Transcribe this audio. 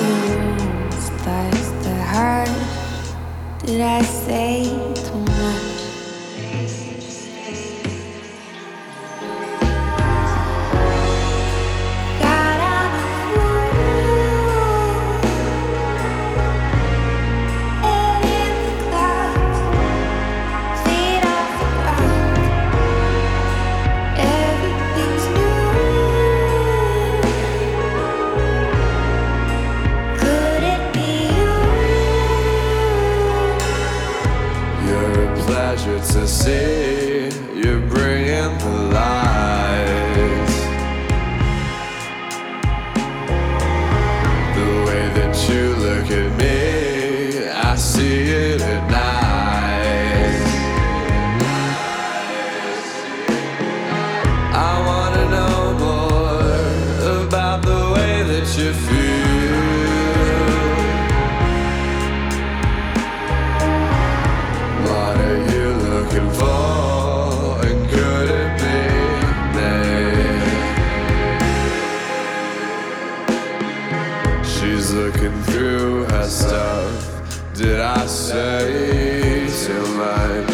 rules, but the heart. Did I say too much? Got out of fool, head in the clouds, feet off the ground. Everything's new. Could it be you? You're a pleasure to see. You're bringing the light. The way that you look at me, I see it at night. I wanna know more about the way that you feel. What are you looking for? And could it be me? She's looking through her stuff. Did I say too much?